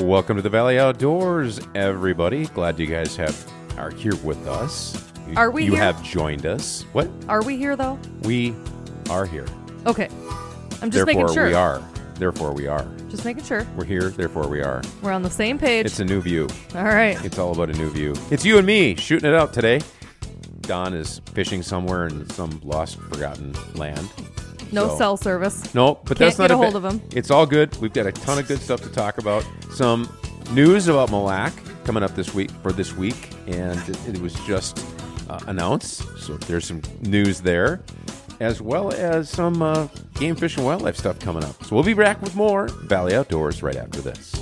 Welcome to the Valley Outdoors, everybody. Glad you guys are here with us. Are we You here? have joined us. What? Are we here, though? We are here. Okay. I'm just making sure. We are. Therefore, we are. Just making sure. We're here. Therefore, we are. We're on the same page. It's a new view. All right. It's all about a new view. It's you and me shooting it out today. Don is fishing somewhere in some lost, forgotten land. No cell service. No, but Can't that's not get a hold of him. It's all good. We've got a ton of good stuff to talk about. Some news about Mille Lacs coming up this week, and it was just announced. So there's some news there, as well as some game, fish, and wildlife stuff coming up. So we'll be back with more Valley Outdoors right after this.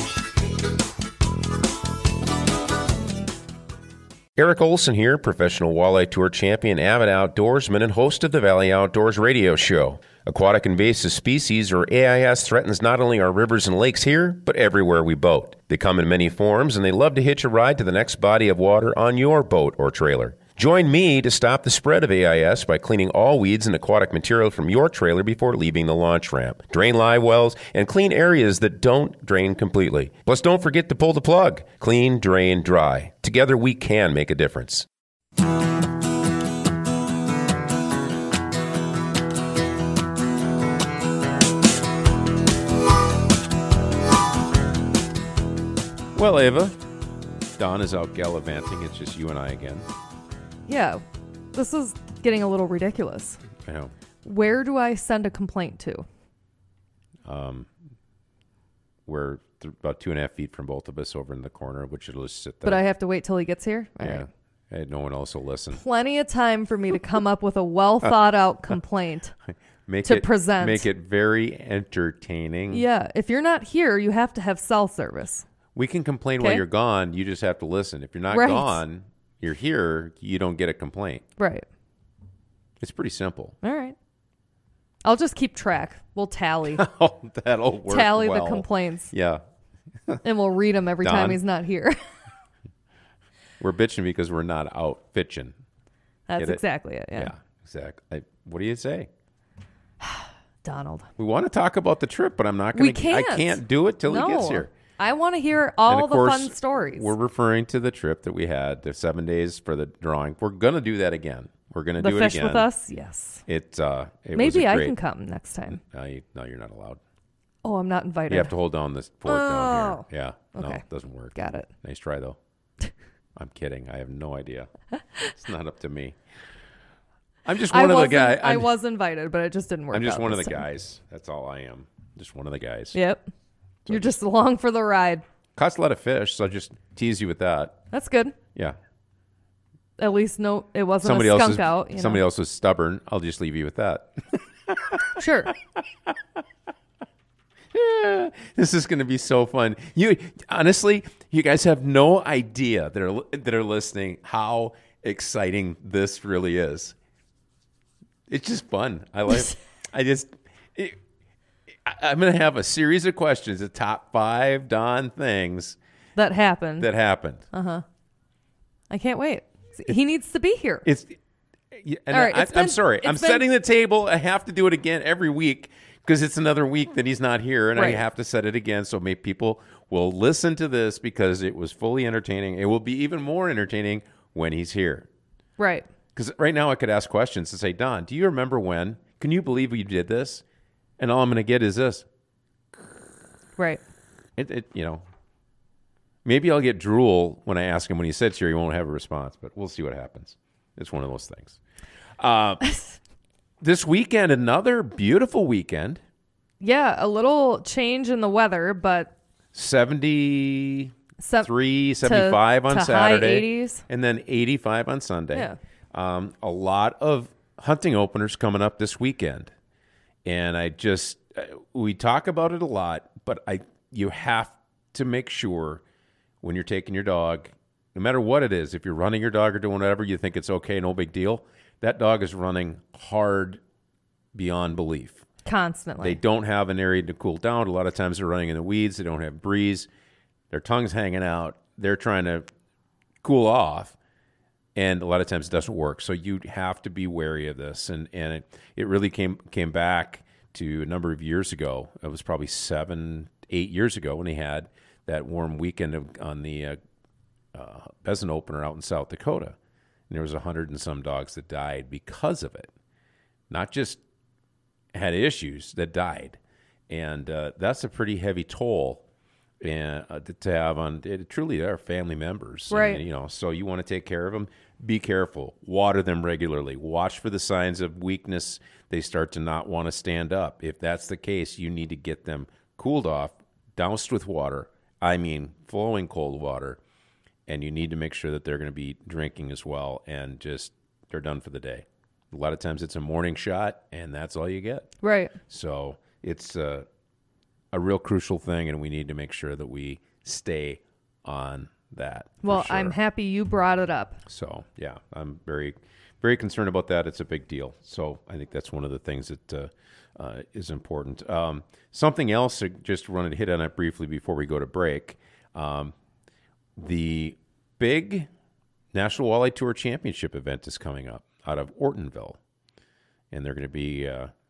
Eric Olson here, professional walleye tour champion, avid outdoorsman, and host of the Valley Outdoors radio show. Aquatic invasive species, or AIS, threatens not only our rivers and lakes here, but everywhere we boat. They come in many forms, and they love to hitch a ride to the next body of water on your boat or trailer. Join me to stop the spread of AIS by cleaning all weeds and aquatic material from your trailer before leaving the launch ramp. Drain live wells and clean areas that don't drain completely. Plus, don't forget to pull the plug. Clean, drain, dry. Together, we can make a difference. Well, Ava, Don is out gallivanting. It's just you and I again. Yeah. This is getting a little ridiculous. I know. Where do I send a complaint to? We're about 2.5 feet from both of us over in the corner, which will just sit there. But I have to wait till he gets here? All yeah. right. Hey, no one else will listen. Plenty of time for me to come up with a well-thought-out complaint present. Make it very entertaining. Yeah. If you're not here, you have to have cell service. We can complain while you're gone. You just have to listen. If you're not gone, you're here, you don't get a complaint. Right. It's pretty simple. All right. I'll just keep track. We'll tally. Oh, that'll work. Tally well. the complaints. Yeah. And we'll read them every time he's not here. We're bitching because we're not out fishing. That's exactly it. Yeah, exactly. What do you say? Donald. We want to talk about the trip, but I'm not going to. I can't do it till he gets here. I want to hear all the fun stories. We're referring to the trip that we had, the 7 days for the drawing. We're going to do that again. We're going to do it again. The fish with us? Yes. It Maybe I can come next time. No, you're not allowed. Oh, I'm not invited. You have to hold down this port down here. Yeah. Okay. No, it doesn't work. Got it. Nice try, though. I'm kidding. I have no idea. It's not up to me. I'm just one of the guys. I was invited, but it just didn't work out. I'm just one of the guys. That's all I am. Just one of the guys. Yep. You're just along for the ride. Costs a lot of fish, so I'll just tease you with that. That's good. Yeah. At least it wasn't a skunk out. Somebody else was stubborn. I'll just leave you with that. Sure. Yeah, this is going to be so fun. Honestly, you guys have no idea that are listening how exciting this really is. It's just fun. I'm going to have a series of questions, the top 5 Don things that happened. Uh-huh. I can't wait. He needs to be here. I'm sorry. I'm setting the table. I have to do it again every week because it's another week that he's not here, and I have to set it again so maybe people will listen to this because it was fully entertaining. It will be even more entertaining when he's here. Right. Because right now I could ask questions and say, Don, do you remember when? Can you believe we did this? And all I'm going to get is this. Right. Maybe I'll get drool when I ask him when he sits here. He won't have a response, but we'll see what happens. It's one of those things. This weekend, another beautiful weekend. Yeah, a little change in the weather, but 73, 75 on Saturday. High 80s. And then 85 on Sunday. Yeah. A lot of hunting openers coming up this weekend. And we talk about it a lot, but you have to make sure when you're taking your dog, no matter what it is, if you're running your dog or doing whatever, you think it's okay, no big deal. That dog is running hard beyond belief. Constantly. They don't have an area to cool down. A lot of times they're running in the weeds. They don't have breeze. Their tongue's hanging out. They're trying to cool off. And a lot of times it doesn't work. So you have to be wary of this. And it really came back to a number of years ago. It was probably 7-8 years ago when he had that warm weekend on the pheasant opener out in South Dakota, and there was 100 and some dogs that died because of it. Not just had issues, that died, and that's a pretty heavy toll. And to have on it, truly they're family members, right? And, so you want to take care of them. Be careful. Water them regularly. Watch for the signs of weakness. They start to not want to stand up. If that's the case, you need to get them cooled off, doused with water. I mean, flowing cold water, and you need to make sure that they're going to be drinking as well. And just they're done for the day. A lot of times it's a morning shot, and that's all you get. Right. So it's a real crucial thing, and we need to make sure that we stay on that. Well, sure. I'm happy you brought it up. So, yeah, I'm very, very concerned about that. It's a big deal. So I think that's one of the things that is important. Something else, I just wanted to hit on it briefly before we go to break. The big National Walleye Tour Championship event is coming up out of Ortonville, and they're going to be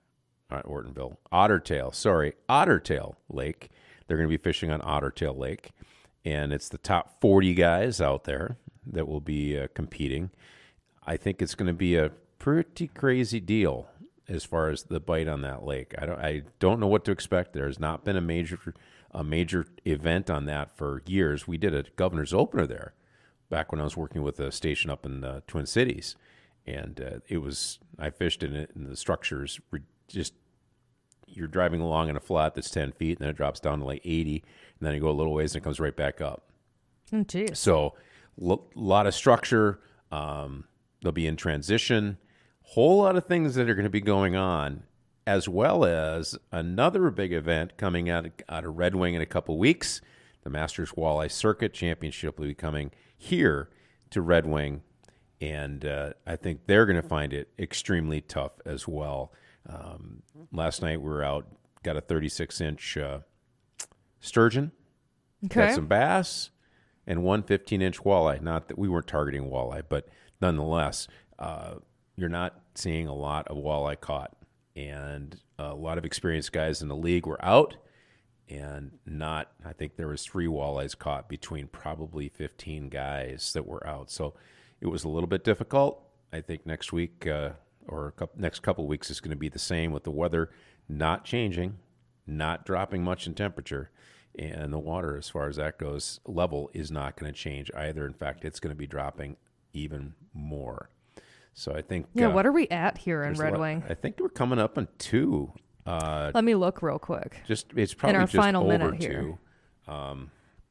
Ottertail Lake. They're going to be fishing on Ottertail Lake, and it's the top 40 guys out there that will be competing. I think it's going to be a pretty crazy deal as far as the bite on that lake. I don't know what to expect. There's not been a major event on that for years. We did a governor's opener there back when I was working with a station up in the Twin Cities, and I fished in it, and the structures were just, you're driving along in a flat that's 10 feet, and then it drops down to like 80, and then you go a little ways, and it comes right back up. Oh, geez. So a lot of structure. They'll be in transition. Whole lot of things that are going to be going on, as well as another big event coming out of Red Wing in a couple weeks. The Masters Walleye Circuit Championship will be coming here to Red Wing, and I think they're going to find it extremely tough as well. Last night we were out, got a 36-inch sturgeon, got some bass, and one 15-inch walleye. Not that we weren't targeting walleye, but nonetheless, you're not seeing a lot of walleye caught. And a lot of experienced guys in the league were out, and I think there was 3 walleyes caught between probably 15 guys that were out. So it was a little bit difficult. I think next week next couple of weeks is going to be the same, with the weather not changing, not dropping much in temperature, and the water, as far as that goes, level is not going to change either. In fact, it's going to be dropping even more. So I think... Yeah, what are we at here in Red Wing? I think we're coming up on 2. Let me look real quick. It's probably in our just final over minute here. 2.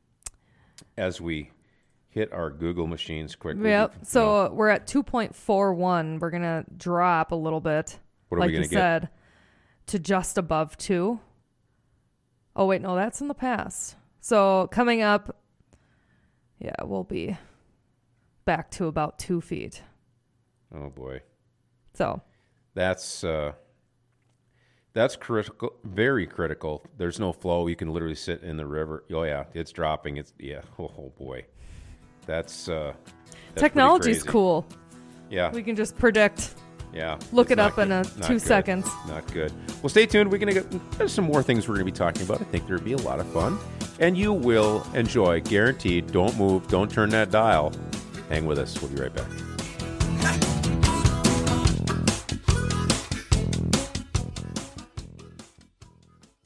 As we hit our Google machines quickly. Yep. So we're at 2.41. We're going to drop a little bit, what are like we gonna you said, to just above 2. Oh, wait, no, that's in the past. So coming up, yeah, we'll be back to about 2 feet. Oh, boy. So that's critical, very critical. There's no flow. You can literally sit in the river. Oh, yeah, it's dropping. Oh boy. That's technology's cool. Yeah. We can just predict. Yeah. Look it up in 2 seconds. Not good. Well, stay tuned. There's some more things we're going to be talking about. I think there'll be a lot of fun, and you will enjoy. Guaranteed. Don't move. Don't turn that dial. Hang with us. We'll be right back.